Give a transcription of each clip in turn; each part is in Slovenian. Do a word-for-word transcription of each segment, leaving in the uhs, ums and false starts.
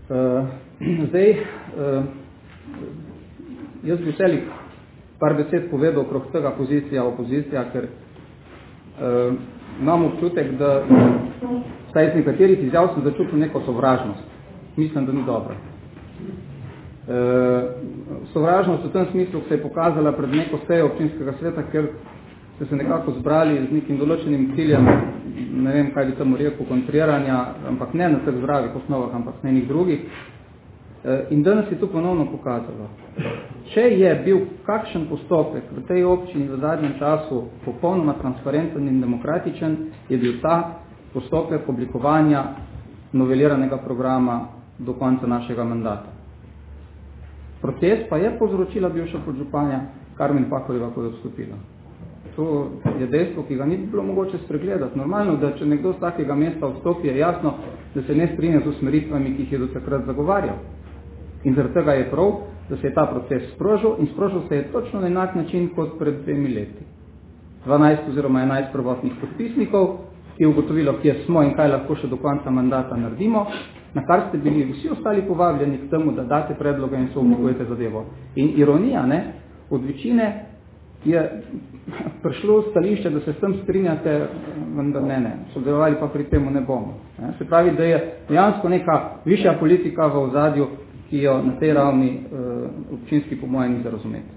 Uh, zdaj, uh, jaz bi veselik par besed povedal okrog tega pozicija, opozicija, ker uh, imam občutek, da vsaj iz nekaterih izjav sem začutil neko sovražnost. Mislim, da ni dobro. Uh, sovražnost v tem smislu, ki se je pokazala pred neko sejo občinskega sveta, ker ste se nekako zbrali z nekim določenim ciljem, ne vem, kaj bi temu rekel, kontriranja, ampak ne na teh zdravih osnovah, ampak na enih drugih. In danes je to ponovno pokazalo. Če je bil kakšen postopek v tej občini v zadnjem času popolnoma transparenten in demokratičen, je bil ta postopek oblikovanja noveliranega programa do konca našega mandata. Proces pa je povzročila bivša podžupanja Karmen Pahorjeva, ko je odstopila. To je dejstvo, ki ga ni bilo mogoče spregledati. Normalno, da če nekdo z takega mesta odstopi, je jasno, da se ne strinja z usmeritvami, ki jih je do takrat zagovarjal. In zaradi tega je prav, da se je ta proces sprožil in sprožil se je točno na enak način kot pred dvemi leti. dvanajst oziroma enajst prvotnih podpisnikov, ki je ugotovilo, kje smo in kaj lahko še do konca mandata naredimo, na kar ste bili vsi ostali povabljeni k temu, da date predloge in so oblikujete zadevo. In ironija, ne, od večine je prišlo stališče, da se s tem strinjate, vendar ne, ne, sodelovali pa pri temu ne bomo. Ne. Se pravi, da je dejansko neka višja politika v ozadju, ki jo na tej ravni uh, občinski po mojem ni za razumeti.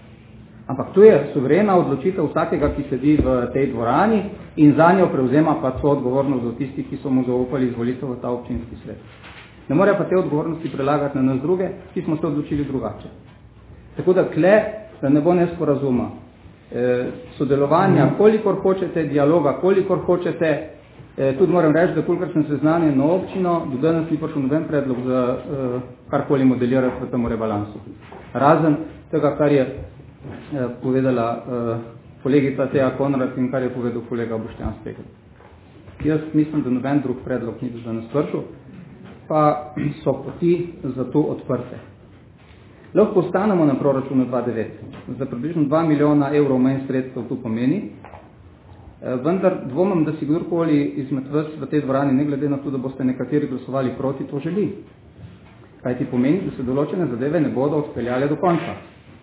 Ampak to je suverena odločitev vsakega, ki sedi v tej dvorani in za njo prevzema pa to odgovornost za tistih, ki so mu zaupali izvolitev v ta občinski svet. Ne more pa te odgovornosti prelagati na nas druge, ki smo se odločili drugače. Tako da kle, da ne bo nesporazuma, e, sodelovanja, kolikor hočete, dialoga, kolikor hočete, e, tudi moram reči, da kolikor sem seznanjen na občino, do danes ni prišel noben predlog za e, karkoli modelirati v tem rebalansu. Razen tega, kar je e, povedala e, kolegica Teja Konrad in kar je povedal kolega Boštjan Stegel. Jaz mislim, da noben drug predlog ni do danes prišel, pa so poti za to odprte. Lahko ostanemo na proračunu dva tisoč devet. Za približno dva milijona evrov manj sredstev to pomeni, vendar dvomim, da si kdorkoli izmed vas v tej dvorani, ne glede na to, da boste nekateri glasovali proti, to želi. Kaj ti pomeni, da se določene zadeve ne bodo odpeljale do konca.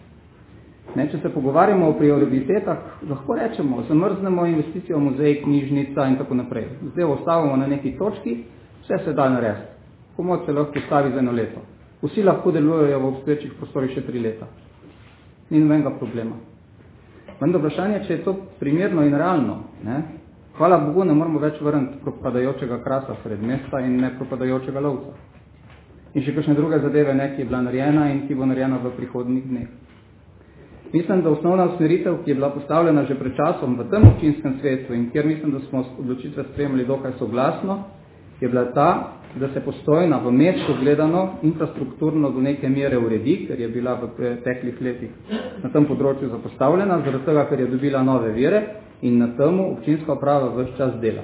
Ne, če se pogovarjamo o prioritetah, lahko rečemo, zamrznemo investicijo v muzej, knjižnica in tako naprej. Zdaj ostavimo na neki točki, vse se da narediti. Pomoč se lahko postavi za eno leto. Vsi lahko delujejo v obstoječih prostorih še tri leta. Ni nobenega problema. Vendar vprašanje, če je to primerno in realno. Ne? Hvala Bogu, ne moramo več vrniti propadajočega krasa sred mesta in ne propadajočega lovca. In še kakšne druge zadeve, ne, ki je bila narejena in ki bo narejena v prihodnjih dneh. Mislim, da osnovna usmeritev, ki je bila postavljena že pred časom v tem občinskem svetu in kjer mislim, da smo odločitve sprejemali dokaj soglasno, je bila ta, da se Postojna v mestu gledano infrastrukturno do neke mere uredi, ker je bila v preteklih letih na tem področju zapostavljena, zaradi tega, ker je dobila nove vire in na temu občinska uprava ves čas dela.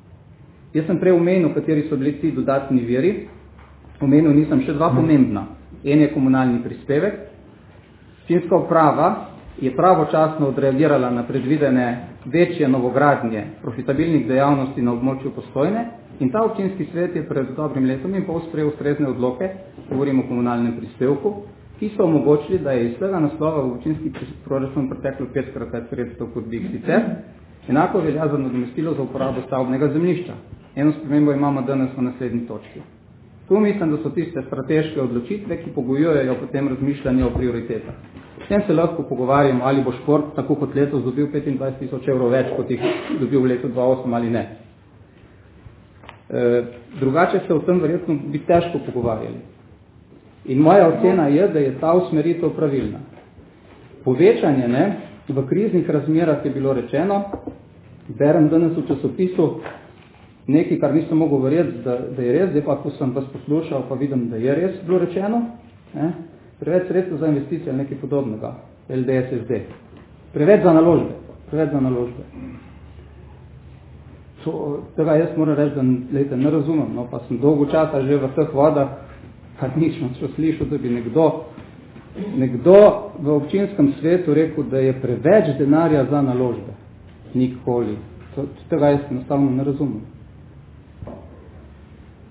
Jaz sem prej omenil, kateri so bili ti dodatni viri, omenil nisem še dva pomembna. En je komunalni prispevek. Občinska uprava je pravočasno odreagirala na predvidene večje novogradnje profitabilnih dejavnosti na območju Postojne in ta občinski svet je pred dobrim letom in pol sprejel ustrezne odloke, govorim o komunalnem prispevku, ki so omogočili, da je iz tega naslova v občinski proračun preteklo petkrat več sredstev kot bi sicer. Enako velja za nadomestilo za uporabo stavbnega zemljišča. Eno spremembo imamo danes v naslednji točki. Tu mislim, da so tiste strateške odločitve, ki pogojujejo potem razmišljanje o prioritetah. S tem se lahko pogovarjamo, ali bo šport tako kot letos dobil petindvajset tisoč evrov več, kot jih dobil v letu dva tisoč osem ali ne. E, drugače se o tem verjetno bi težko pogovarjali. In moja ocena je, da je ta usmeritev pravilna. Povečanje, ne, v kriznih razmerah je bilo rečeno, berem danes v časopisu nekaj, kar nisem mogel verjeti, da, da je res, zdaj pa, ko sem vas poslušal, pa vidim, da je res bilo rečeno, ne, preveč sredstev za investicije ali nekaj podobnega, L D S S D. Preveč za naložbe, preveč za naložbe. To, tega jaz moram reči, da lejte, ne razumem, no, pa sem dolgo časa že v teh vodah, pa nisem še slišal, da bi nekdo, nekdo v občinskem svetu rekel, da je preveč denarja za naložbe. Nikoli. To, tega jaz enostavno ne razumem.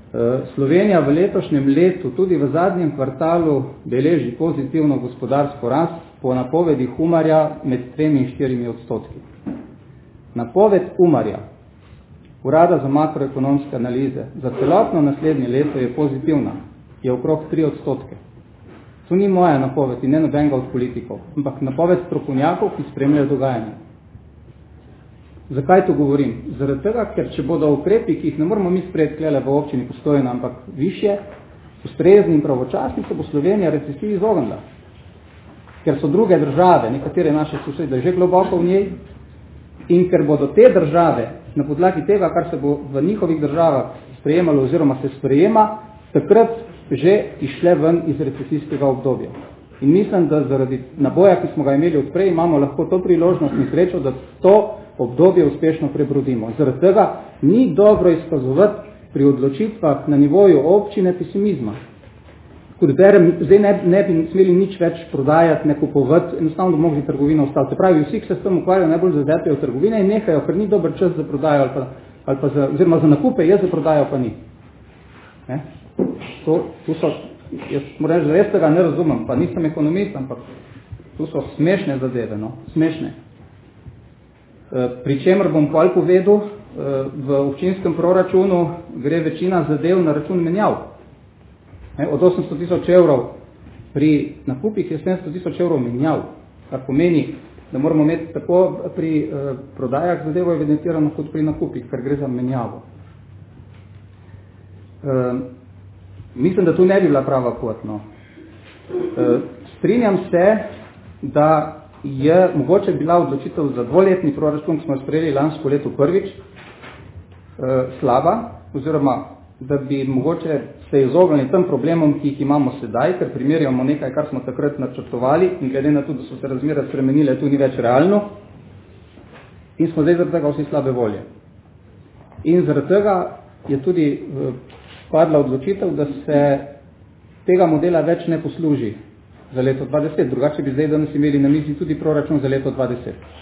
Slovenija v letošnjem letu, tudi v zadnjem kvartalu, beleži pozitivno gospodarsko rast po napovedi Umarja med tremi in štirimi odstotki. Napoved Umarja, Urada za makroekonomske analize, za celotno naslednje leto je pozitivna, je okrog tri odstotke. To ni moja napoved in ne nobenega od politikov, ampak napoved strokovnjakov, ki spremljajo dogajanje. Zakaj to govorim? Zaradi tega, ker če bodo ukrepi, ki jih ne moramo mi sprejeti klele v občini Postojna, ampak višje, ustrezni in pravočasni, se bo Slovenija recesiji izognila. Ker so druge države, nekatere naše sosede, že globoko v njej, in ker bodo te države na podlagi tega, kar se bo v njihovih državah sprejemalo oziroma se sprejema, takrat že išle ven iz recesijskega obdobja. In mislim, da zaradi naboja, ki smo ga imeli odprej, imamo lahko to priložnost in srečo, da to obdobje uspešno prebrodimo. Zaradi tega ni dobro izkazovati pri odločitvah na nivoju občine pesimizma. Kot berem, zdaj ne, ne bi smeli nič več prodajati, ne kupovati, enostavno bi mogli trgovino ostati. Se pravi, vsi, ki se s tem ukvarjajo, najbolj zazepijo v trgovine in nehajo, ker ni dober čas za prodajo, ali pa, ali pa za, oziroma za nakupe je, za prodajo pa ni. Ne? To, tu so, jaz moram reči, da res tega ne razumem, pa nisem ekonomist, ampak tu so smešne zadeve, no, smešne. E, pri čemer bom pol povedal, e, v občinskem proračunu gre večina zadev na račun menjav. E, od osemsto tisoč evrov pri nakupih je sedemsto tisoč evrov menjav, kar pomeni, da moramo imeti tako pri e, prodajah zadevo evidentirano kot pri nakupih, ker gre za menjavo. E, Mislim, da tu ne bi bila prava pot. No. E, strinjam se, da je mogoče bila odločitev za dvoletni proračun, ki smo sprejeli lansko leto prvič, e, slaba, oziroma da bi mogoče se izognili tem problemom, ki jih imamo sedaj, ker primerjamo nekaj, kar smo takrat načrtovali in glede na to, da so se razmere spremenile, tu ni več realno in smo zdaj zaradi tega vsi slabe volje. In zaradi tega je tudi e, padla odločitev, da se tega modela več ne posluži za leto dva tisoč deset. Drugače bi zdaj danes imeli na mizi tudi proračun za leto dva tisoč deset.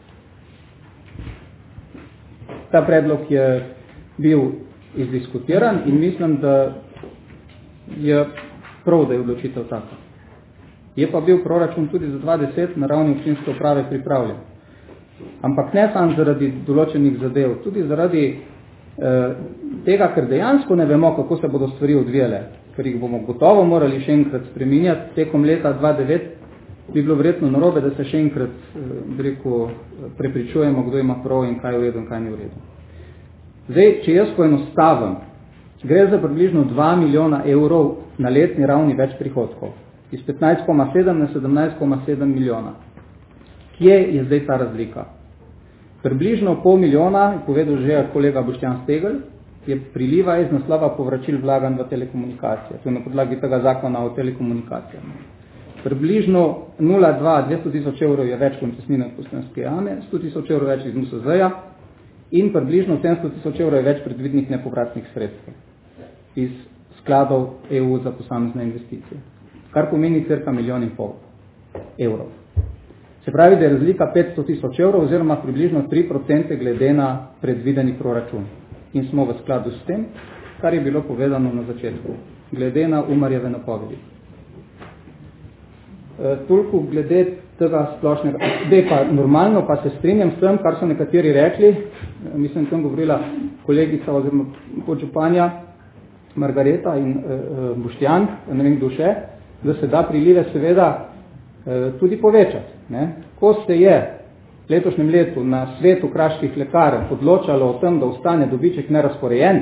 Ta predlog je bil izdiskutiran in mislim, da je prav, da je odločitev taka. Je pa bil proračun tudi za dva tisoč deset na ravni občinske uprave pripravljen. Ampak ne samo zaradi določenih zadev, tudi zaradi tega, ker dejansko ne vemo, kako se bodo stvari odvijale, ker jih bomo gotovo morali še enkrat spreminjati tekom leta dva tisoč devet, bi bilo verjetno narobe, da se še enkrat rekel, prepričujemo, kdo ima prav in kaj je v redu in kaj ni v redu. Zdaj, če jaz poenostavim, gre za približno dva milijona evrov na letni ravni več prihodkov, iz petnajst cela sedem na sedemnajst cela sedem milijona. Kje je zdaj ta razlika? Približno pol milijona, je povedal že kolega Boštjan Stegl, je priliva iz naslova povračil vlaganj v telekomunikacije. To je na podlagi tega zakona o telekomunikacijah. Približno nula dva dvesto tisoč evrov je več koncesnine od Postojnske jame, sto tisoč evrov več iz M S Z-ja in približno sedemsto tisoč evrov je več predvidnih nepovratnih sredstev iz skladov E U za posamezne investicije. Kar pomeni cirka milijon in pol evrov. Se pravi, da je razlika petsto tisoč evrov oziroma približno tri procente glede na predvideni proračun. In smo v skladu s tem, kar je bilo povedano na začetku, glede na Umarjeve napovedi. E, toliko glede tega splošnega. Zdaj pa normalno pa se strinjam s tem, kar so nekateri rekli, e, mislim, tam govorila kolegica oziroma podžupanja Margareta in e, e, Boštjan, ne vem kdo še, da se da prilive seveda tudi povečati. Ne? Ko se je v letošnjem letu na svetu kraških lekarn odločalo o tem, da ostane dobiček nerazporejen,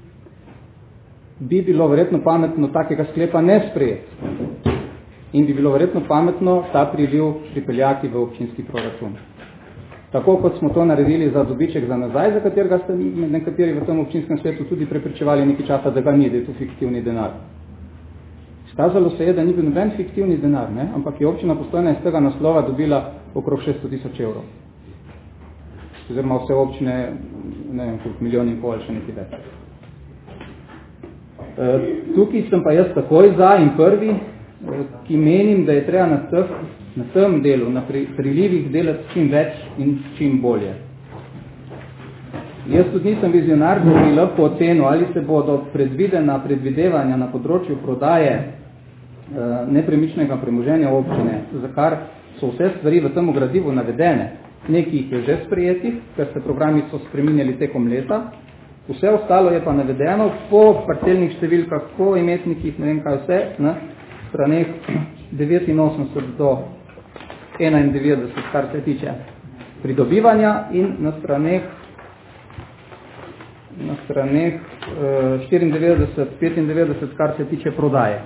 bi bilo verjetno pametno takega sklepa ne sprejeti. In bi bilo verjetno pametno ta priliv pripeljati v občinski proračun. Tako kot smo to naredili za dobiček za nazaj, za katerega ste nekateri v tem občinskem svetu tudi prepričevali nekaj časa, da ga ni, da je to fiktivni denar. Skazalo se je, da ni bil noben fiktivni denar, ne? Ampak je občina Postojna iz tega naslova dobila okrog šeststo tisoč evrov. Oziroma vse občine, ne vem, koliko milijon in pol, še nekaj več. E, tukaj sem pa jaz takoj za in prvi, e, ki menim, da je treba na, teh, na tem delu, na pri, prilivih delati čim več in čim bolje. Jaz tudi nisem vizionar, da bi lahko ocenil, ali se bodo predvidena predvidevanja na področju prodaje eh, nepremičnega premoženja občine, za kar so vse stvari v tem gradivu navedene, nekih je že sprejetih, ker se programi so spreminjali tekom leta, vse ostalo je pa navedeno po parcelnih številkah, po imetnikih, ne vem kaj vse, na straneh devetinosemdeset do enaindevetdeset, kar se tiče pridobivanja, in na straneh na straneh štiriindevetdeset, petindevetdeset, kar se tiče prodaje.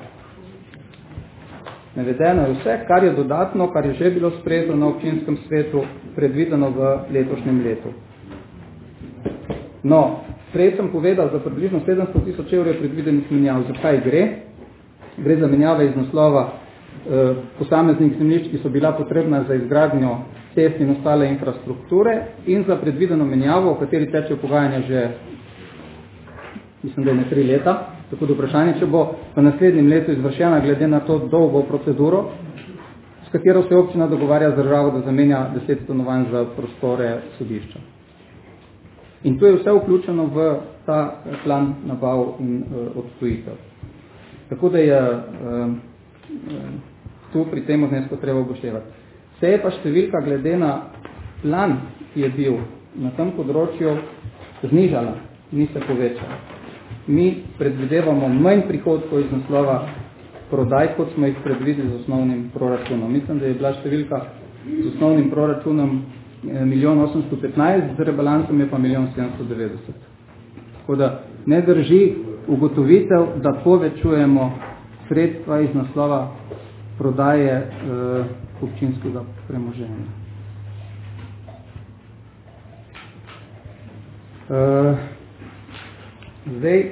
Navedeno je vse, kar je dodatno, kar je že bilo sprejeto na občinskem svetu, predvideno v letošnjem letu. No, prej sem povedal, za približno sedemsto tisoč evrov je predvidenih menjav. Zakaj gre? Gre za menjave iz naslova eh, posameznih zemljišč, ki so bila potrebna za izgradnjo cest in ostale infrastrukture, in za predvideno menjavo, v kateri teče pogajanja že, mislim, da je ne tri leta, tako da vprašanje, če bo v naslednjem letu izvršena glede na to dolgo proceduro, s katero se občina dogovarja z državo, da zamenja deset stanovanj za prostore sodišča. In to je vse vključeno v ta plan nabav in uh, odtujitev. Tako da je uh, tu pri tem znesku treba upoštevati. Se je pa številka glede na plan, ki je bil na tem področju, znižala, ni se povečala. Mi predvidevamo manj prihodkov iz naslova prodaj, kot smo jih predvideli z osnovnim proračunom. Mislim, da je bila številka z osnovnim proračunom milijon osemsto petnajst, z rebalansom je pa milijon sedemsto devetdeset. Tako da ne drži ugotovitev, da povečujemo sredstva iz naslova prodaje eh, občinskega premoženja. Uh, zdaj,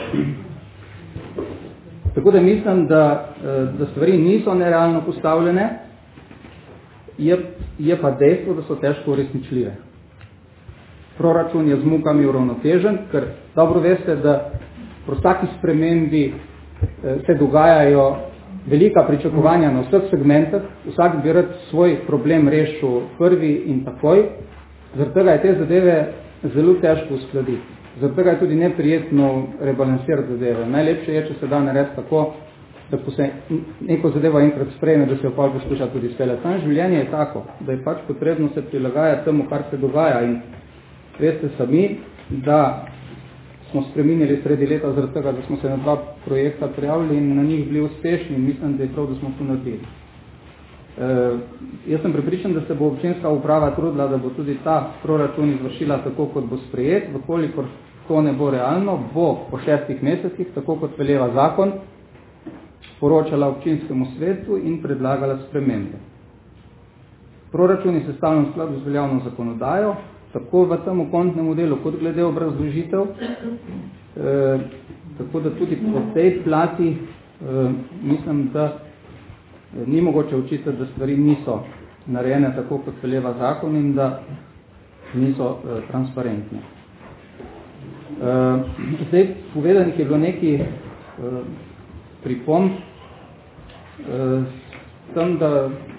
tako da mislim, da, da stvari niso nerealno postavljene, je, je pa dejstvo, da so težko uresničljive. Proračun je z mukami uravnotežen, ker dobro veste, da pri vsaki spremembi se dogajajo velika pričakovanja na vseh segmentah, vsak bi rad svoj problem rešil prvi in takoj, zaradi tega je te zadeve zelo težko uskladiti. Zaradi tega je tudi neprijetno rebalansirati zadeve. Najlepše je, če se da narediti tako, da se neko zadevo enkrat sprejme, da se jo pa poskuša tudi speljati. Tam življenje je tako, da je pač potrebno se prilagajati temu, kar se dogaja. In veste sami, da smo spreminjali sredi leta zaradi tega, da smo se na dva projekta prijavili in na njih bili uspešni, in mislim, da je prav, da smo to naredili. Uh, jaz sem prepričan, da se bo občinska uprava trudila, da bo tudi ta proračun izvršila tako, kot bo sprejet. Vkolikor to ne bo realno, bo po šestih mesecih, tako kot veleva zakon, poročala občinskemu svetu in predlagala spremembe. Proračun je sestavljen v skladu z veljavno zakonodajo, tako v tem kontnem delu, kot glede obrazložitev, uh, tako da tudi po tej plati uh, mislim, da ni mogoče očitati, da stvari niso narejene tako, kot veleva zakon, in da niso uh, transparentne. Uh, zdaj, povedanih je bilo nekaj uh, pripomb, uh, tam, da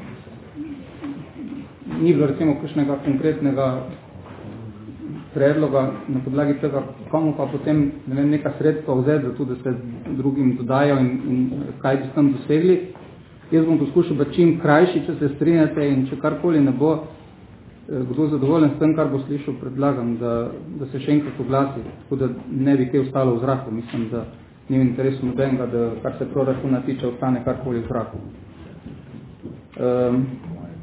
ni bilo recimo kakšnega konkretnega predloga, na podlagi tega, komu pa potem ne vem, neka sredstva vzeti, zato da se drugim dodajo in, in kaj bi s tem dosegli. Jaz bom poskušal biti čim krajši, če se strinjate, in če karkoli ne bo kdo zadovoljen s tem, kar bo slišal, predlagam, da, da se še enkrat oglasi, tako da ne bi kaj ostalo v zraku. Mislim, da ni v interesu nobenega, da kar se proračuna tiče, ostane karkoli v zraku. Um,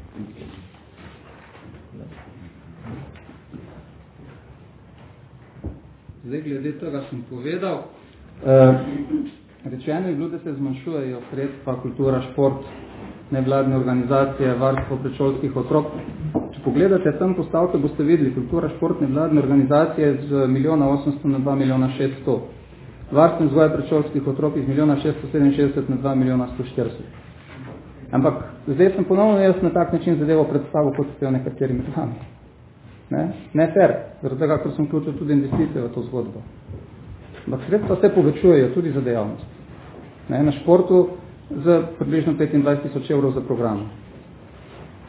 zdaj, glede tega sem povedal. Uh, Rečeno je bilo, da se zmanjšujejo sredstva, kultura, šport, nevladne organizacije, varstvo predšolskih otrok. Če pogledate tam postavke, boste videli kultura, šport, nevladne organizacije z milijona osemsto na dva milijona šeststo. Varstvo in vzgoja predšolskih otrok iz milijona šeststo sedeminšestdeset na dva milijona sto štirideset. Ampak zdaj sem ponovno jaz na tak način zadevo predstavil, kot ste jo nekateri med vami. Ne, ne fair, zaradi tega, ker sem vključil tudi investicije v to zgodbo. Ampak sredstva se povečujejo tudi za dejavnost. Ne, na športu z približno petindvajset tisoč evrov za program.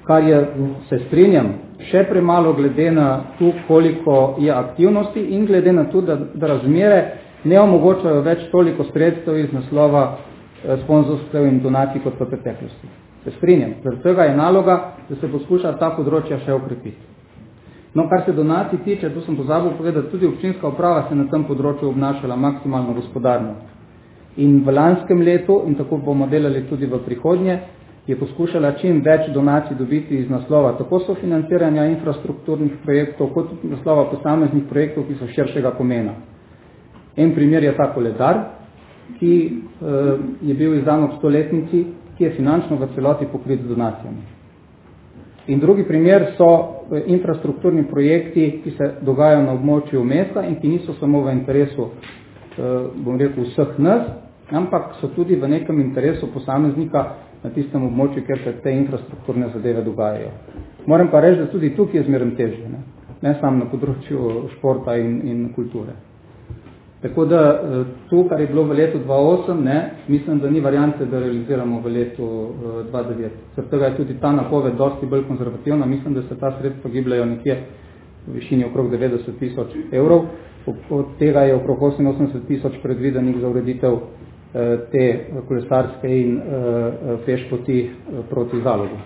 kar je, se strinjam, še premalo glede na to, koliko je aktivnosti in glede na to, da, da razmere ne omogočajo več toliko sredstev iz naslova eh, sponzorstev in donacij kot v preteklosti. Se strinjam, zaradi tega je naloga, da se poskuša ta področja še okrepiti. No, kar se donacij tiče, tu sem pozabil povedati, tudi občinska uprava se na tem področju obnašala maksimalno gospodarno. In v lanskem letu, in tako bomo delali tudi v prihodnje, je poskušala čim več donacij dobiti iz naslova tako sofinanciranja infrastrukturnih projektov, kot tudi naslova posameznih projektov, ki so širšega pomena. En primer je ta koledar, ki eh, je bil izdan ob stoletnici, ki je finančno v celoti pokrit z donacijami. In drugi primer so infrastrukturni projekti, ki se dogajajo na območju mesta in ki niso samo v interesu, eh, bom rekel, vseh nas, ampak so tudi v nekem interesu posameznika na tistem območju, kjer se te infrastrukturne zadeve dogajajo. Moram pa reči, da tudi tukaj je zmerno težje, ne, ne samo na področju športa in, in kulture. Tako da to, kar je bilo v letu dva tisoč osem, ne, mislim, da ni variante, da realiziramo v letu dva tisoč devet. Zaradi tega je tudi ta napoved dosti bolj konzervativna. Mislim, da se ta sredstva gibljajo nekje v višini okrog devetdeset tisoč evrov. Od tega je okrog oseminosemdeset tisoč predvidenih za ureditev te kolesarske in uh, pešpoti uh, proti Zalogu.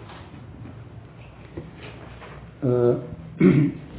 Uh,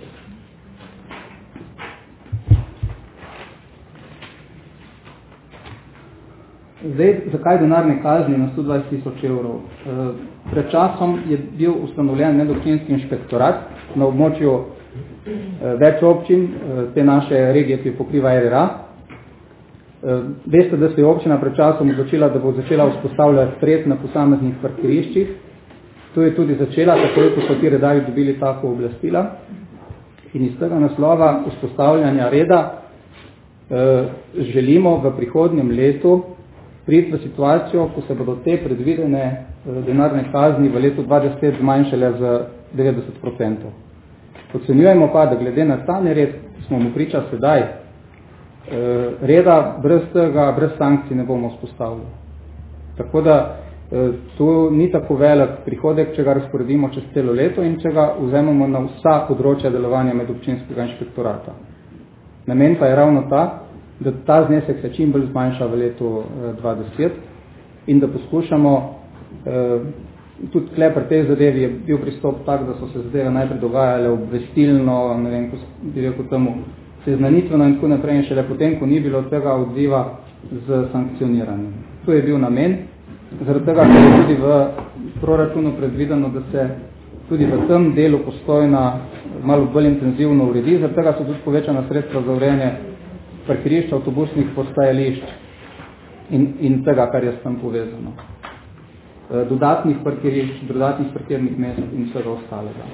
Zdaj, zakaj denarne kazni na sto dvajset tisoč evrov? Uh, pred časom je bil ustanovljen medobčinski inšpektorat na območju uh, več občin, uh, te naše regije, ki pokriva R R A. Veste, da se je občina pred časom odločila, da bo začela vzpostavljati red na posameznih parkiriščih. To je tudi začela, tako ko so ti redarji dobili tako oblastila. In iz tega naslova vzpostavljanja reda eh, želimo v prihodnjem letu priti v situacijo, ko se bodo te predvidene eh, denarne kazni v letu dva tisoč deset zmanjšale za devetdeset procentov. Ocenjujemo pa, da glede na ta nered, ki smo mu priča sedaj, reda brez tega, brez sankcij ne bomo vzpostavili. Tako da to ni tako velik prihodek, če ga razporedimo čez celo leto in če ga vzememo na vsa področja delovanja medobčinskega inšpektorata. Namen pa je ravno ta, da ta znesek se čim bolj zmanjša v letu dva tisoč deset in da poskušamo, tudi tle pri tej zadevi je bil pristop tak, da so se zadeve najprej dogajale obvestilno, ne vem, ko bi rekel temu, seznanitveno in tako naprej in šele potem, ko ni bilo tega odziva z sankcioniranjem. To je bil namen, zaradi tega, ker je tudi v proračunu predvideno, da se tudi v tem delu Postojna malo bolj intenzivno uredi, zaradi tega so tudi povečana sredstva za urejanje parkirišč, avtobusnih postajališč in, in tega, kar je s tem povezano. Dodatnih parkirišč, dodatnih parkirnih mest in vsega ostalega.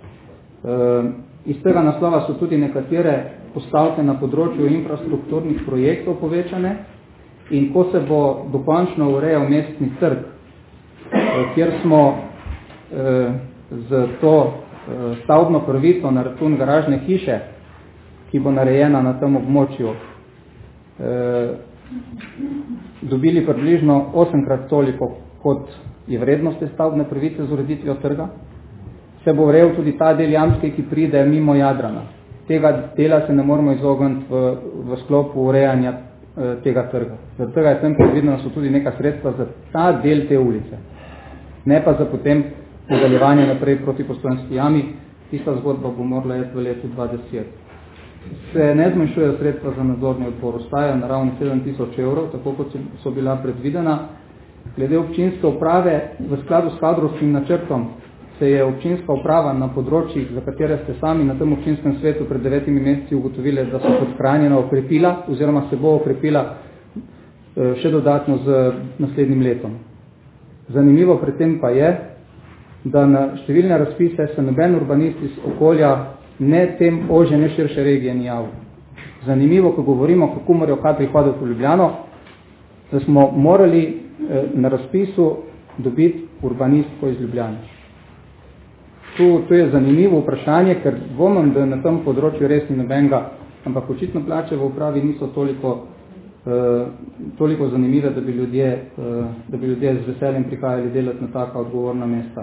Iz tega naslova so tudi nekatere postavke na področju infrastrukturnih projektov povečane in ko se bo dokončno urejal mestni trg, kjer smo eh, z to eh, stavbno pravico na račun garažne hiše, ki bo narejena na tem območju, eh, dobili približno osemkrat toliko, kot je vrednost te stavbne pravice z ureditvijo trga, se bo urejal tudi ta del Jamske, ki pride mimo Jadrana. Tega dela se ne moramo izogniti v, v sklopu urejanja e, tega trga. Zaradi tega je tem predvideno so tudi neka sredstva za ta del te ulice. Ne pa za potem nadaljevanje naprej proti Postojnski jami. Tista zgodba bo morala jeti v letu dva tisoč deset. Se ne zmanjšujejo sredstva za nadzorni odbor. Ostajajo na ravni sedem tisoč evrov, tako kot so bila predvidena. Glede občinske uprave, v skladu s kadrovskim načrtom, se je občinska uprava na področjih, za katere ste sami na tem občinskem svetu pred devetimi meseci ugotovili, da so podhranjena okrepila, oziroma se bo okrepila še dodatno z naslednjim letom. Zanimivo pri tem pa je, da na številne razpise se noben urbanist iz okolja ne tem ožje, ne širše regije ni javil. Zanimivo, ko govorimo, kako morajo kadri hoditi v Ljubljano, da smo morali na razpisu dobiti urbanistko iz Ljubljane. Tu, tu je zanimivo vprašanje, ker dvomim, da na tem področju res ni nobenega, ampak očitno plače v upravi niso toliko, uh, toliko zanimive, da bi, ljudje, uh, da bi ljudje z veseljem prihajali delati na taka odgovorna mesta.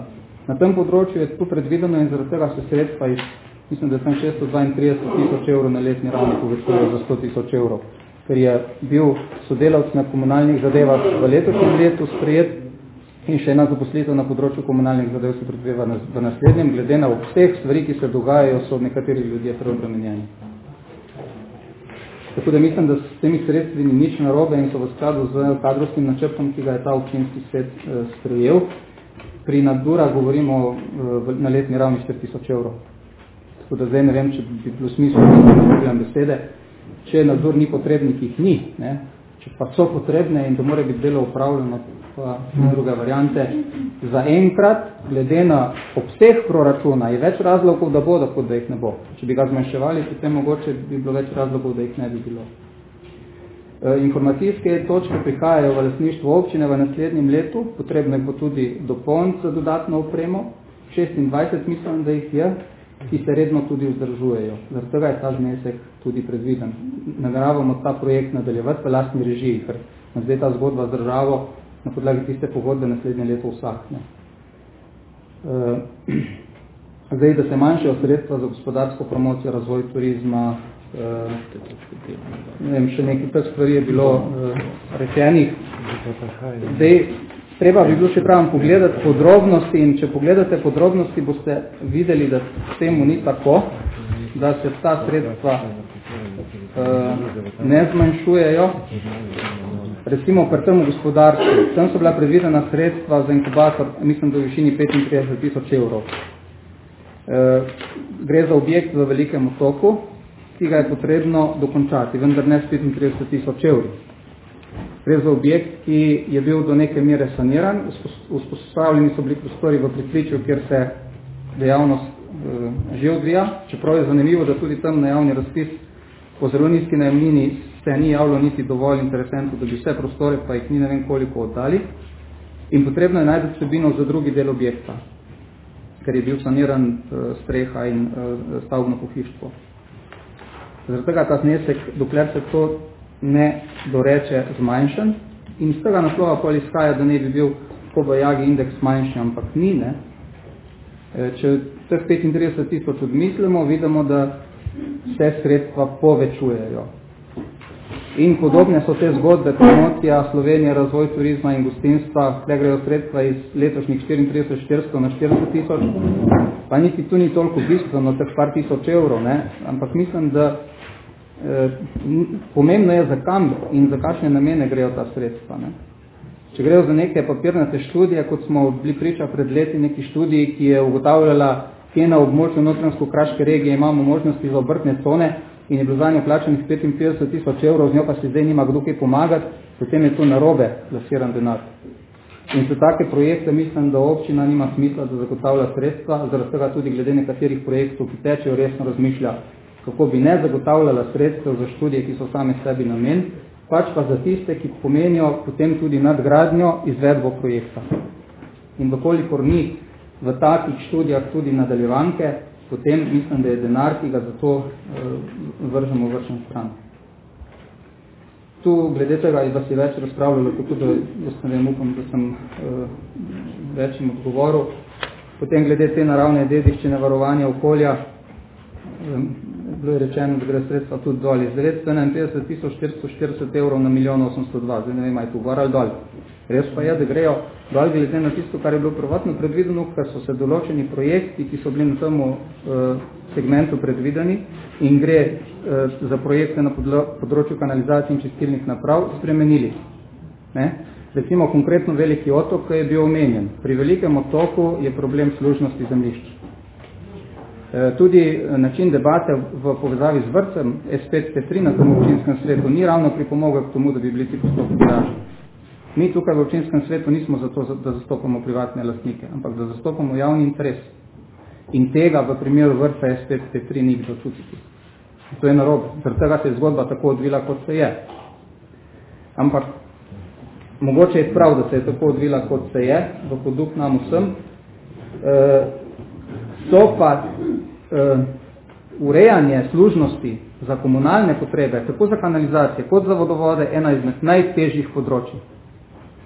Na tem področju je tu predvideno in zaradi tega se sredstva iz, mislim, da sem šeststo dvaintrideset tisoč evrov na letni ravni povečujejo za sto tisoč evrov, ker je bil sodelavc na komunalnih zadevah v letošnjem letu sprejet in še ena zaposlitev na področju komunalnih zadev se predvideva v naslednjem, glede na obseg stvari, ki se dogajajo, so nekateri ljudje preobremenjeni. Tako da mislim, da s temi sredstvi ni nič narobe in so v skladu z kadrovskim načrtom, ki ga je ta občinski svet eh, sprejel. Pri nadzora govorimo eh, na letni ravni štiri tisoč evrov. Tako da zdaj ne vem, če bi bilo smislo, da ne besede. Če nadzor ni potrebnih, jih ni. Ne? Če pa so potrebne in da mora biti delo upravljeno, pa druge variante. Za enkrat, glede na obseg proračuna, je več razlogov, da bodo, kot da jih ne bo. Če bi ga zmanjševali, potem mogoče bi bilo več razlogov, da jih ne bi bilo. E, informacijske točke prihajajo v lastništvo občine v naslednjem letu, potrebno je bo tudi dopolniti za dodatno opremo, šestindvajset mislim, da jih je, ki se redno tudi vzdržujejo. Zaradi tega je ta znesek tudi predviden. Nameravamo ta projekt nadaljevati v lastni režiji, ker zdaj ta zgodba z državo na podlagi tiste pogodbe naslednje leto usahne. E, zdaj, da se manjšajo sredstva za gospodarsko promocijo, razvoj turizma, e, ne vem, še nekaj teh stvari je bilo e, rečenih. Zdaj, treba bi bilo še pravim pogledati podrobnosti in če pogledate podrobnosti, boste videli, da temu ni tako, da se ta sredstva uh, ne zmanjšujejo. Recimo pri tem gospodarstvu, tam so bila predvidena sredstva za inkubator, mislim, da v višini petintrideset tisoč evrov. Uh, gre za objekt v Velikem otoku, ki ga je potrebno dokončati, vendar ne s petintrideset tisoč evrov. Gre za objekt, ki je bil do neke mere saniran, vzpostavljeni so bili prostori v pritličju, kjer se dejavnost e, že odvija, čeprav je zanimivo, da tudi tam na javni razpis po zelo nizki najemnini se ni javilo niti dovolj interesentov, da bi vse prostore, pa jih ni ne vem koliko oddali. In potrebno je najti vsebino za drugi del objekta, ker je bil saniran e, streha in e, stavbno pohištvo. Zaradi tega ta znesek, dokler se to ne doreče zmanjšan in z tega naslova pol izhaja, da ne bi bil po bajagi indeks manjši, ampak ni. Ne? Če teh petintrideset tisoč odmislimo, vidimo, da se sredstva povečujejo. In podobne so te zgodbe, promocija Slovenije, razvoj turizma in gostinstva, tle grejo sredstva iz letošnjih štiriintrideset štiristo na štirideset tisoč, pa niti tu ni toliko bistveno, teh par tisoč evrov, ne? Ampak mislim, da Eh, pomembno je, za kam in za kakšne namene grejo ta sredstva. Ne? Če grejo za neke papirnate študije, kot smo bili priča pred leti neki študiji, ki je ugotavljala, kje na območju Notranjsko-Kraške regije imamo možnosti za obrtne cone in je bilo za njo plačanih petinpetdeset tisoč evrov, z njo pa se zdaj nima kdo kaj pomagati, potem je to narobe plasiran denar. In za take projekte mislim, da občina nima smisla, da zagotavlja sredstva, zaradi tega tudi glede nekaterih projektov, ki tečejo, resno razmišlja, kako bi ne zagotavljala sredstev za študije, ki so same sebi namen, pač pa za tiste, ki pomenijo potem tudi nadgradnjo izvedbo projekta. In dokolikor ni v takih študijah tudi nadaljevanke, potem mislim, da je denar, ki ga za to uh, vržemo vršen stran. Tu glede tega je vas je več razpravljalo, tako da jaz ne vem, upam, da sem uh, večjim odgovoril. Potem glede te naravne dediščine varovanja okolja, um, bilo je rečeno, da gre sredstva tudi dol iz devetsto enainpetdeset tisoč štiristo štirideset evrov na milijon osemsto dva, zdaj ne vem, je tu gor ali dol. Res pa je, da grejo dol glede na tisto, kar je bilo prvotno predvideno, ker so se določeni projekti, ki so bili na temu uh, segmentu predvideni in gre uh, za projekte na področju kanalizacije in čistilnih naprav, spremenili. Ne? Recimo konkretno Veliki otok, ki je bil omenjen. Pri Velikem otoku je problem služnosti zemljišč. Tudi način debate v povezavi z vrtcem S pet P tri na tem občinskem svetu ni ravno pripomogel k tomu, da bi bili ti postopki lažji. Mi tukaj v občinskem svetu nismo zato, da zastopamo privatne lastnike, ampak da zastopamo javni interes. In tega v primeru vrtca S pet P tri ni kdo čutiti. To je narobe. Zaradi tega se je zgodba tako odvila, kot se je. Ampak mogoče je prav, da se je tako odvila, kot se je, v poduk nam vsem. E, so pa uh, urejanje služnosti za komunalne potrebe, tako za kanalizacije kot za vodovode, ena izmed najtežjih področij.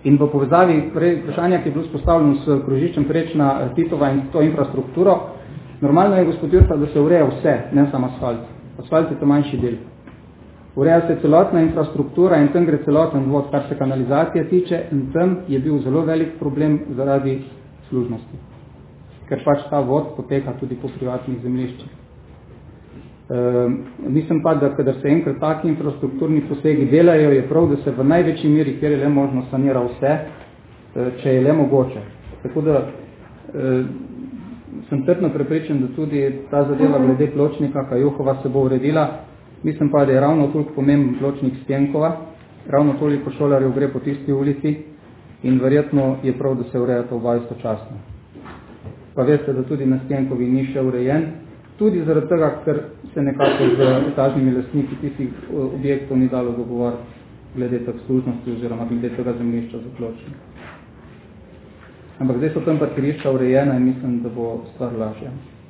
In v povezavi vprašanja, ki je bilo spostavljeno s krožiščem Prečna Titova in to infrastrukturo, normalno je, gospod Jurta, da se ureja vse, ne samo asfalt. Asfalt je to manjši del. Ureja se celotna infrastruktura in tam gre celoten vod, kar se kanalizacije tiče, in tam je bil zelo velik problem zaradi služnosti. Ker pač ta vod poteka tudi po privatnih zemljiščih. E, mislim pa, da kadar se enkrat taki infrastrukturni posegi delajo, je prav, da se v največji meri, kjer je le možno, sanira vse, če je le mogoče. Tako da e, sem trdno prepričan, da tudi ta zadeva glede pločnika Kajuhova se bo uredila. Mislim pa, da je ravno toliko pomemben pločnik Stjenkova, ravno toliko šolarjev gre po tisti ulici in verjetno je prav, da se ureja to oba istočasno. Pa veste, da tudi na Stjenkovi ni še urejen, tudi zaradi tega, ker se nekako z etažnimi lastniki tistih objektov ni dalo dogovor glede teh služnosti oziroma glede tega zemljišča za pločnik. Ampak zdaj so tam parkirišča urejena in mislim, da bo stvar lažja.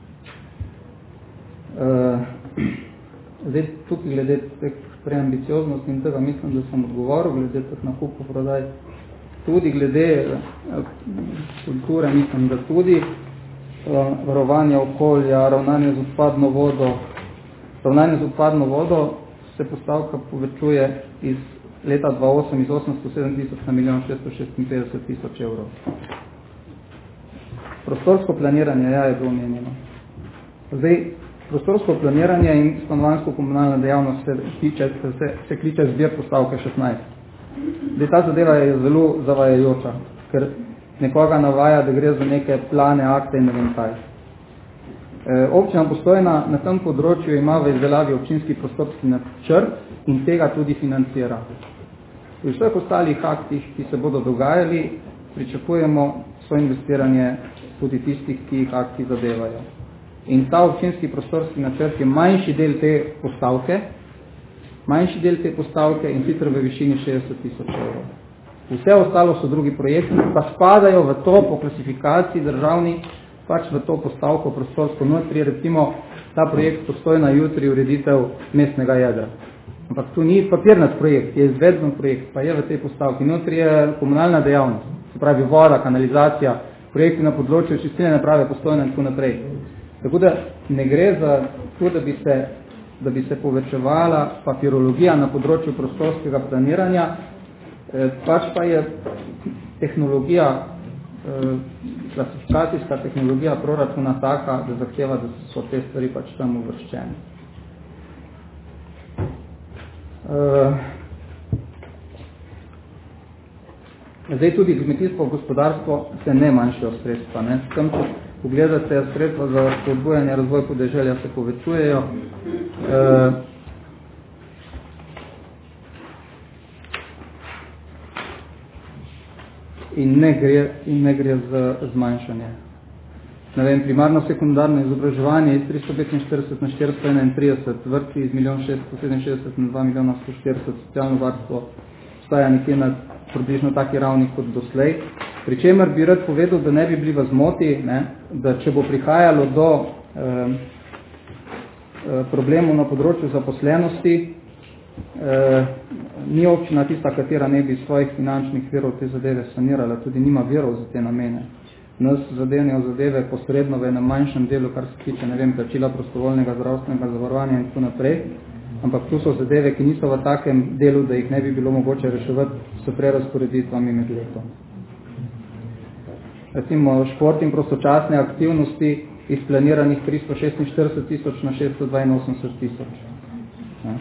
Uh, Zdaj, tukaj glede teh preambicioznosti in tega mislim, da sem odgovoril, glede teh nakupov prodaj, tudi glede kulture, mislim, da tudi varovanje okolja, ravnanje z odpadno vodo. Ravnanje z odpadno vodo se postavka povečuje iz leta dva tisoč osem iz osemsto sedem tisoč na milijon šeststo šestinpetdeset tisoč evrov. Prostorsko planiranje, ja, je bilo omenjeno. Zdaj, prostorsko planiranje in stanovanjsko komunalna dejavnost se, kliče, se, se kliče zbir postavke šestnajst. Zdaj, ta zadeva je zelo zavajajoča, ker nekoga navaja, da gre za neke plane, akte in ne vem kaj. E, občina Postojna na tem področju ima v izdelavi občinski prostorski načrt in tega tudi financira. V vseh ostalih aktih, ki se bodo dogajali, pričakujemo soinvestiranje tudi tistih, ki jih akti zadevajo. In ta občinski prostorski načrt je manjši del te postavke, manjši del te postavke in sicer v višini šestdeset tisoč evrov. Vse ostalo so drugi projekti, pa spadajo v to po klasifikaciji državni, pač v to postavko prostorsko notri, recimo ta projekt Postojna jutri ureditev mestnega jedra. Ampak tu ni papirnat projekt, je izvedben projekt, pa je v tej postavki. Notri je komunalna dejavnost, se pravi voda, kanalizacija, projekti na področju čistilne naprave Postojna in tako naprej. Tako da ne gre za to, da bi se, da bi se povečevala papirologija na področju prostorskega planiranja, eh, pač pa je tehnologija, eh, klasifikacijska tehnologija proračuna taka, da zahteva, da so te stvari pač tam uvrščene. Eh, zdaj tudi kmetijsko gospodarstvo se ne manjšajo sredstva. Ne? Tam, pogledate, sredstva za spodbujanje razvoj podeželja se povečujejo. E, in ne gre, in ne gre za zmanjšanje. Ne vem, primarno sekundarno izobraževanje iz tristo petinštirideset na štiristo enaintrideset, vrtci iz milijon šeststo sedeminšestdeset na dva milijona sto štirideset, socialno varstvo staja nekje na približno taki ravni kot doslej. Pričemer bi rad povedal, da ne bi bili v zmoti, ne, da če bo prihajalo do eh, problemov na področju zaposlenosti, eh, ni občina tista, katera ne bi svojih finančnih virov te zadeve sanirala, tudi nima virov za te namene. Nas zadevnijo zadeve posredno v enem manjšem delu, kar se tiče, ne vem, plačila prostovoljnega zdravstvenega zavarovanja in tako naprej, ampak tu so zadeve, ki niso v takem delu, da jih ne bi bilo mogoče reševati s prerazporeditvami med letom. Recimo šport in prostočasne aktivnosti iz planiranih tristo šestinštirideset tisoč na šeststo dvainosemdeset tisoč. Ja.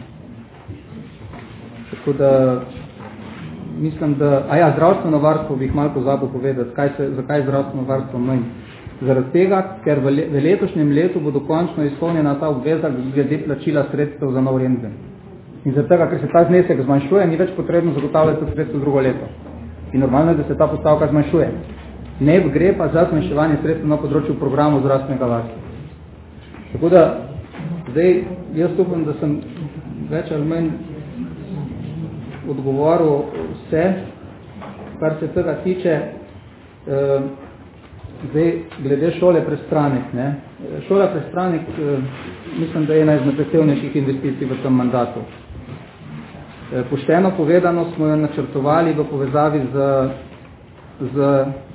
Tako da mislim, da... A ja, zdravstveno varstvo bi jih malo pozabil povedati, kaj se, zakaj je zdravstveno varstvo manj. Zaradi tega, ker v, le, v letošnjem letu bo dokončno izpolnjena ta obveza glede plačila sredstev za nov rentgen. In zaradi tega, ker se ta znesek zmanjšuje, ni več potrebno zagotavljati sredstev drugo leto. In normalno je, da se ta postavka zmanjšuje. Ne gre pa za zmanjševanje sredstev na področju programov zdravstvenega varstva. Tako da, zdaj, jaz upam, da sem več ali manj odgovoril vse, kar se tega tiče. E, zdaj, glede šole Prestranek. Ne? Šola Prestranek, e, mislim, da je ena izmed zahtevnejših investicij v tem mandatu. Pošteno povedano smo jo načrtovali v povezavi z, z,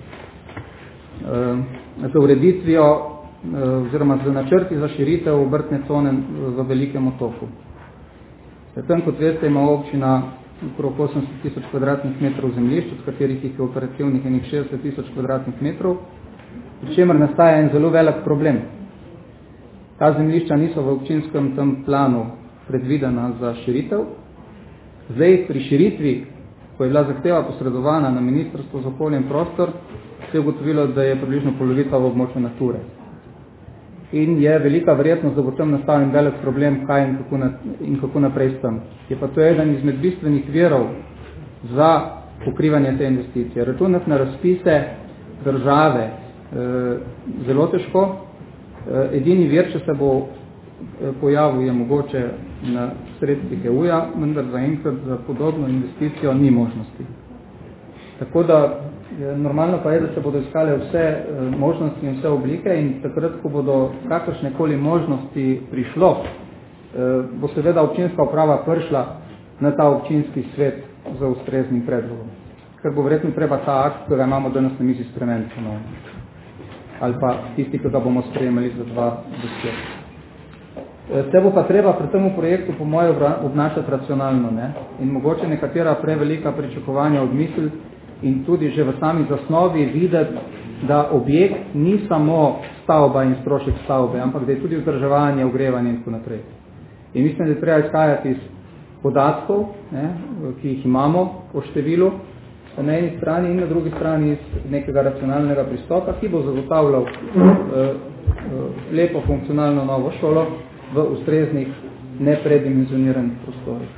z ureditvijo oziroma z načrti za širitev obrtne cone v Velikem otoku. Tam, kot veste, ima občina okrog osemdeset tisoč kvadratnih metrov zemljišč, od katerih je operativnih enih šestdeset tisoč kvadratnih metrov, pri čemer nastaja en zelo velik problem. Ta zemljišča niso v občinskem tem planu predvidena za širitev. Zdaj, pri širitvi, ko je bila zahteva posredovana na Ministrstvo za okolje in prostor, se je ugotovilo, da je približno polovica v območju Nature. In je velika verjetnost, da bo tam nastal en velik problem, kaj in kako, na, in kako naprej s tem. Je pa to eden izmed bistvenih virov za pokrivanje te investicije. Računati na razpise države e, zelo težko. E, edini vir, če se bo pojavil, je mogoče na sredstvih E U-ja, vendar zaenkrat za podobno investicijo ni možnosti. Tako da normalno pa je, da se bodo iskale vse možnosti in vse oblike in takrat, ko bodo kakršnekoli možnosti prišlo, bo seveda občinska uprava prišla na ta občinski svet za ustreznim predlogom. Ker bo verjetno treba ta akt, ki ga imamo danes na mizi, spremeniti ponovno. Ali pa tisti, ki ga bomo sprejemali za dva deset. Se bo pa treba pri temu projektu po moje obnašati racionalno, ne? In mogoče nekatera prevelika pričakovanja odmisliti in tudi že v sami zasnovi videti, da objekt ni samo stavba in strošek stavbe, ampak da je tudi vzdrževanje, ogrevanje in tako naprej. In mislim, da je treba izhajati iz podatkov, ne, ki jih imamo po številu, na eni strani in na drugi strani iz nekega racionalnega pristopa, ki bo zagotavljal uh, uh, lepo funkcionalno novo šolo v ustreznih nepredimenzioniranih prostorih.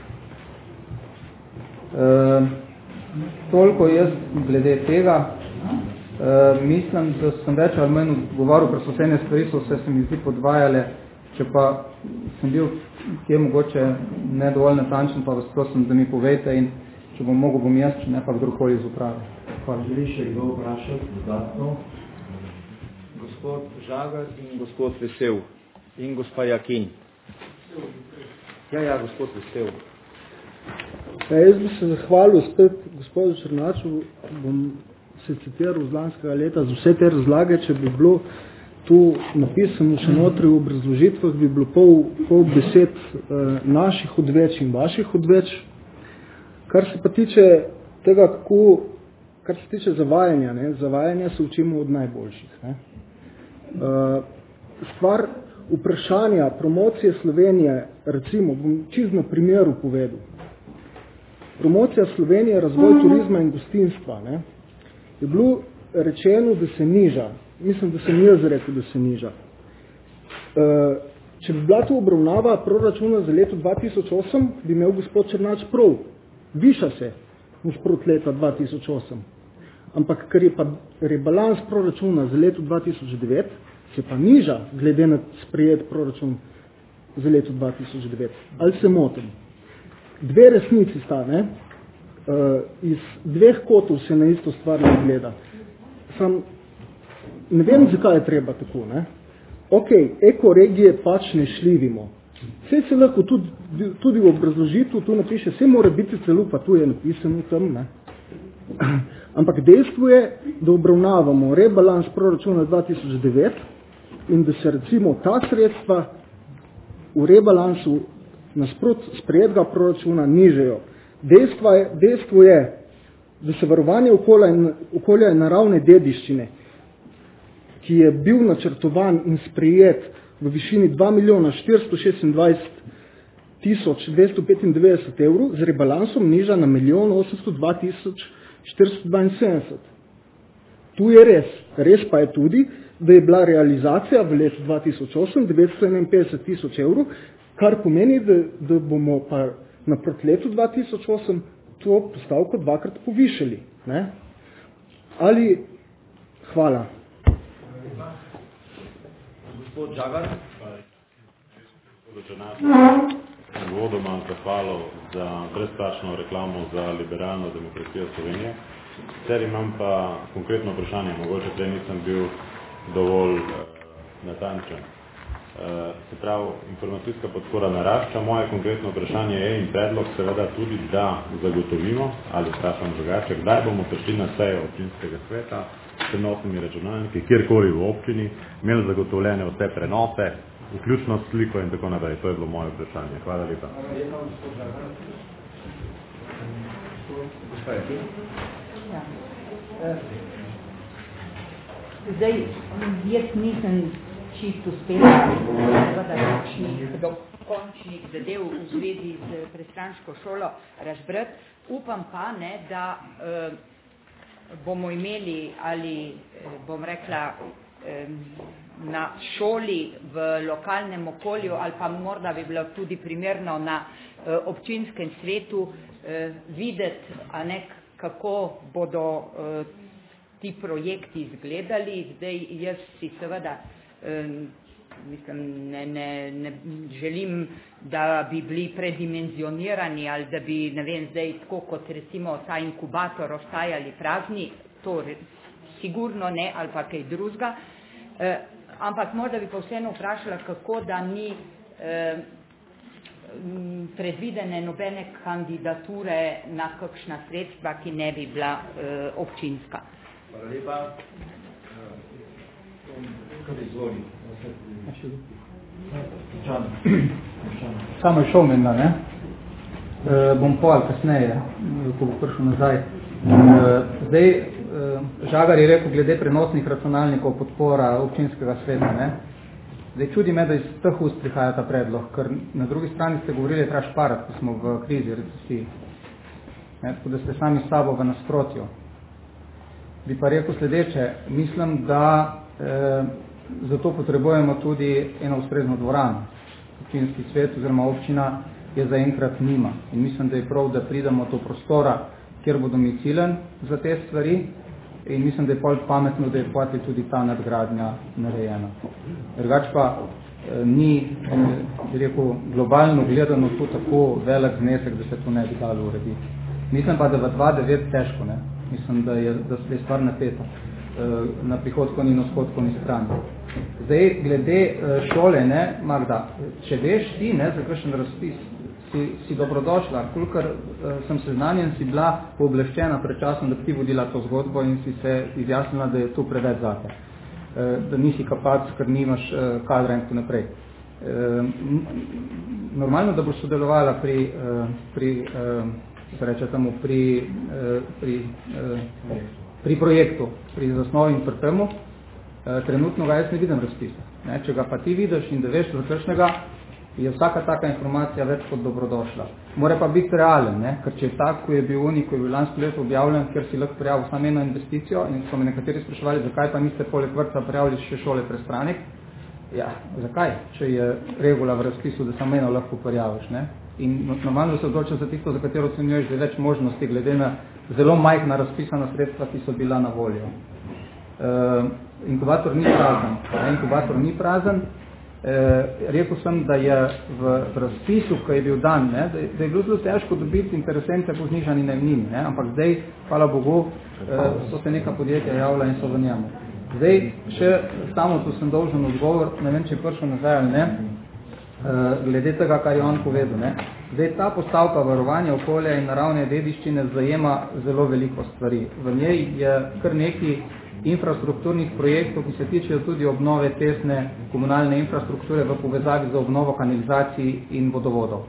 E, toliko jaz glede tega. E, mislim, da sem več ali manj govoril, presosene stvari so vse se mi zdi podvajale, če pa sem bil kje mogoče ne dovolj natančen, pa vas prosim, da mi povejte in če bom mogel, bom jaz, če ne pa kdorkoli iz uprave. Hvala. Želi še kdo vprašati dodatno? Gospod Žagar in gospod Vesel. In gospa Jakin. Ja, ja, gospod Vesel. Ja, jaz bi se zahvalil spet gospodu Črnaču, bom se citiral z lanskega leta, za vse te razlage, če bi bilo tu napisano še notri v obrazložitvah, bi bilo pol, pol besed eh, naših odveč in vaših odveč. Kar se pa tiče tega, kako, kar se tiče zavajanja, ne, zavajanja se učimo od najboljših. Ne. Eh, stvar vprašanja promocije Slovenije, recimo, bom čisto na primeru povedal. Promocija Slovenije, razvoj turizma in gostinstva, ne, je bilo rečeno, da se niža. Mislim, da sem jaz rekel, da se niža. E, če bi bila to obravnava proračuna za leto dva tisoč osem, bi imel gospod Črnač prav. Viša se nasprot leta dva tisoč osem. Ampak, ker je pa rebalans proračuna za leto dva tisoč devet, se pa niža glede na sprejet proračun za leto dva tisoč devet. Ali se motim? Dve resnici sta, ne? Uh, iz dveh kotov se na isto stvar ne gleda. Sam ne vem, zakaj je treba tako, ne? Ok, ekoregije pač ne šljivimo. Vse se lahko tudi, tudi v obrazložitvu tu napiše, vse mora biti celo, pa tu je napisano tam, ne? Ampak dejstvo je, da obravnavamo rebalans proračuna dva tisoč devet in da se recimo ta sredstva v rebalansu nasprot sprejetega proračuna nižajo. Dejstvo je, dejstvo je, da se varovanje okolja in, okolja in naravne dediščine, ki je bil načrtovan in sprejet v višini dva milijona štiristo šestindvajset tisoč dvesto petindevetdeset evrov, z rebalansom niža na milijon osemsto dva tisoč štiristo dvainsedemdeset. Tu je res. Res pa je tudi, da je bila realizacija v letu dva tisoč osem devetsto enainpetdeset tisoč evrov, kar pomeni, da, da bomo pa naproti letu dva tisoč osem to postavko dvakrat povišali. Ne? Ali, hvala. Gospod Žagar. Vodoma zahvalo za brezplačno reklamo za liberalno demokracijo Slovenije. Sicer imam pa konkretno vprašanje, mogoče prej nisem bil dovolj uh, natančen. Se pravi, informacijska podpora narašča. Moje konkretno vprašanje je in predlog seveda tudi, da zagotovimo, ali vprašam drugače, kdaj bomo prišli na sejo občinskega sveta s prenosnimi računalniki, kjerkoli v občini, imeli zagotovljene vse prenose, vključno s sliko in tako naprej. To je bilo moje vprašanje. Hvala lepa. Zdaj, jaz nisem čisto uspela dokončnih, dokončnih zadev v zvezi z prestransko šolo razbrati. Upam pa, ne, da eh, bomo imeli ali, bom rekla, eh, na šoli v lokalnem okolju ali pa morda bi bilo tudi primerno na eh, občinskem svetu eh, videti, a ne, kako bodo eh, ti projekti izgledali. Zdaj, jaz si seveda Um, mislim, ne, ne, ne želim, da bi bili predimenzionirani ali da bi, ne vem, zdaj tako kot recimo ta inkubator ostajali prazni, to sigurno ne, ali pa kaj drugega, uh, ampak morda bi pa vseeno vprašala, kako da ni uh, predvidene nobene kandidature na kakšna sredstva, ki ne bi bila uh, občinska. Hvala lepa. Samo je šel menila, ne? E, bom pol kasneje, ko bo prišel nazaj. E, zdaj, e, Žagar je rekel glede prenosnih računalnikov podpora občinskega sveta, ne? Zdaj, čudi me, da iz teh ust prihaja ta predlog, ker na drugi strani ste govorili, da treba šparati, ko smo v krizi, recesiji. Ne? Tako da ste sami s sabo v nasprotju. Bi pa rekel sledeče, mislim, da E, zato potrebujemo tudi eno ustrezno dvorano. Občinski svet oziroma občina je zaenkrat nima. In mislim, da je prav, da pridemo do prostora, kjer bo domicilen za te stvari. In mislim, da je pol pametno, da je potem tudi ta nadgradnja narejena. Drugač pa e, ni, bi rekel, globalno gledano to tako velik znesek, da se to ne bi dalo urediti. Mislim pa, da v dva devet težko, ne. Mislim, da je, da je stvar napeta na prihodkovni in odhodkovni strani. Zdaj, glede šole, ne, Magda, če veš ti, ne, za kakšen razpis, si, si dobrodošla. Kolikor sem seznanjen, si bila pooblaščena pred časom, da ti vodila to zgodbo in si se izjasnila, da je to preveč zate. Da nisi kapac, ker nimaš kadra in tako naprej. Normalno, da boš sodelovala pri, pri se reče temu, pri, pri pri projektu, pri zasnovi in pri temu, e, trenutno ga jaz ne vidim razpisa. Ne, če ga pa ti vidiš in da veš za kakšnega, je vsaka taka informacija več kot dobrodošla. Mora pa biti realen, ne, ker če je tak, ko je bil unik, ko je bil lansko leto objavljen, ker si lahko prijavil samo eno investicijo in so me nekateri spraševali, zakaj pa niste poleg vrtca prijavili še šole prestranek. Ja, zakaj? Če je regula v razpisu, da samo eno lahko prijaviš, ne. In normalno se odloča za tisto, za katero ocenjuješ, da je več možnosti, glede na zelo majhna razpisana sredstva, ki so bila na voljo. E, inkubator ni prazen. Ne, inkubator ni prazen. E, rekel sem, da je v, v razpisu, ki je bil dan, ne, da, je, da je bilo zelo težko dobiti interesence po znižani najemnini, ne, ampak zdaj, hvala Bogu, e, so se neka podjetja javila in so v njemu. Zdaj, še samo tu sem dolžen odgovor, ne vem, če je prišel nazaj ali ne, glede tega, kar je on povedal. Ne. Zdaj, ta postavka varovanja okolja in naravne dediščine zajema zelo veliko stvari. V njej je kar nekaj infrastrukturnih projektov, ki se tičejo tudi obnove tesne komunalne infrastrukture v povezavi z obnovo kanalizacij in vodovodov.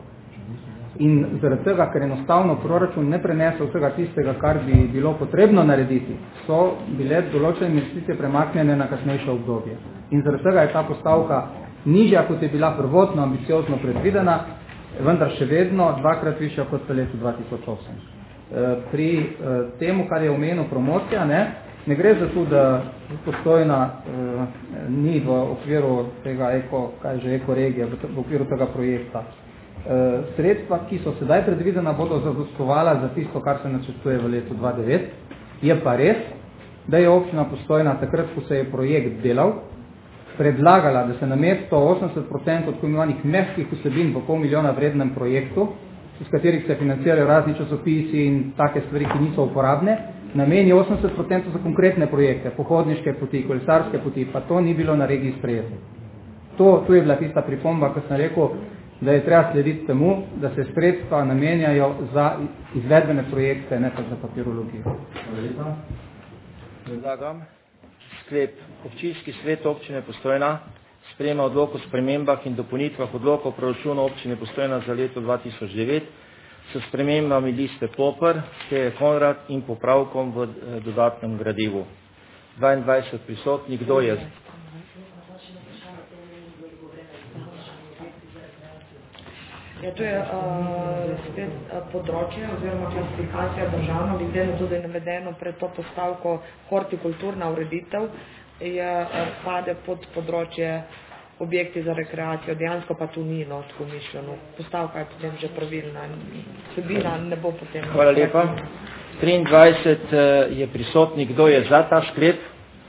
In zaradi tega, ker enostavno proračun ne prenese vsega tistega, kar bi bilo potrebno narediti, so bile določene investicije premaknjene na kasnejše obdobje. In zaradi tega je ta postavka nižja, kot je bila prvotno ambiciozno predvidena, vendar še vedno dvakrat višja kot v letu dva tisoč osem. Pri temu, kar je omenil promocija, ne, ne gre za to, da Postojna eh, ni v okviru tega eko, kaj že ekoregije, v, v okviru tega projekta. Eh, sredstva, ki so sedaj predvidena, bodo zadostovala za tisto, kar se načrtuje v letu dva devet. Je pa res, da je občina Postojna takrat, ko se je projekt delal, predlagala, da se namesto osemdeset procentov tako imenovanih mehkih vsebin v pol milijona vrednem projektu, s katerih se financirajo razni časopisi in take stvari, ki niso uporabne, nameni osemdeset procentov za konkretne projekte, pohodniške poti, kolesarske poti, pa to ni bilo na regiji sprejeto. To, to je bila tista pripomba, ko sem rekel, da je treba slediti temu, da se sredstva namenjajo za izvedbene projekte, ne pa za papirologijo. Predlagam sklep. Občinski svet občine Postojna sprejema odlok o spremembah in dopolnitvah odloka o proračunu občine Postojna za leto dva tisoč devet s spremembami liste Popr, Steje Konrad in popravkom v dodatnem gradivu. dvaindvajset prisotnih, kdo je? Ja, to je uh, spet uh, področje oziroma klasifikacija državno, glede na to, da je navedeno pred to postavko hortikulturna ureditev, je uh, pade pod področje objekti za rekreacijo, dejansko pa tu ni no, tako mišljeno. Postavka je potem že pravilna, vsebina ne bo potem... Hvala lepa. triindvajset je prisotni, kdo je za ta sklep?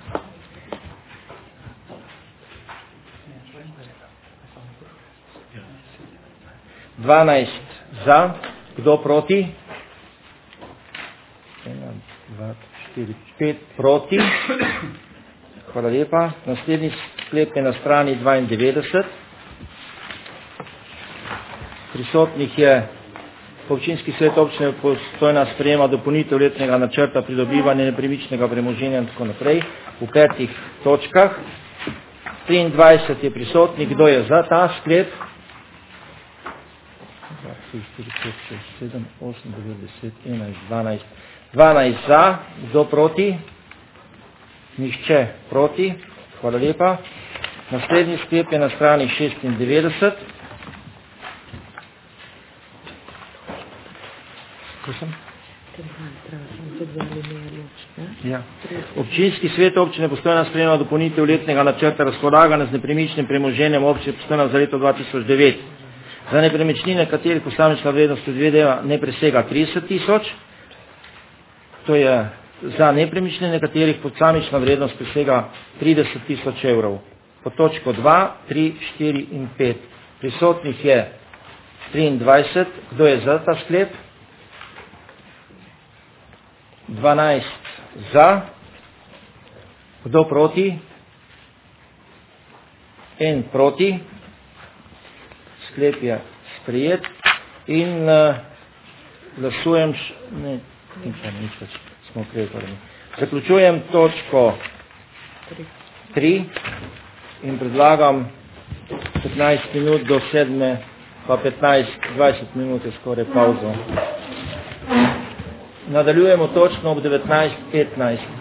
dvanajst za, kdo proti? ena, dva, štiri, pet proti. Hvala lepa. Naslednji sklep je na strani dvaindevetdeset. Prisotnih je občinski svet občine Postojna sprejema dopolnitev letnega načrta pridobivanja nepremičnega premoženja in tako naprej v petih točkah. triindvajset je prisotnih, kdo je za ta sklep? dva, tri, štiri, pet, šest, sedem, osem, devet, deset, enajst, dvanajst. dvanajst za, kdo proti? Nihče proti. Hvala lepa. Naslednji sklep je na strani šestindevetdeset. Prosim? Ja. Občinski svet občine Postojna sprejema dopolnitev letnega načrta razpolaganja z nepremičnim premoženjem občine Postojna za leto dva tisoč devet. Za nepremičnine, katerih posamična vrednost predvideva ne presega trideset tisoč, to je za nepremičnine, katerih posamična vrednost presega trideset tisoč evrov. Po točko dva, tri, štiri in pet. Prisotnih je triindvajset. Kdo je za ta sklep? dvanajst za. Kdo proti? En proti. Sklep je sprejet in uh, glasujem, š... ne, nič, nič več, smo preparni. Zaključujem točko tri in predlagam petnajst minut do sedme, pa petnajst, dvajset minut je skoraj pauzo. Nadaljujemo točno ob devetnajst petnajst.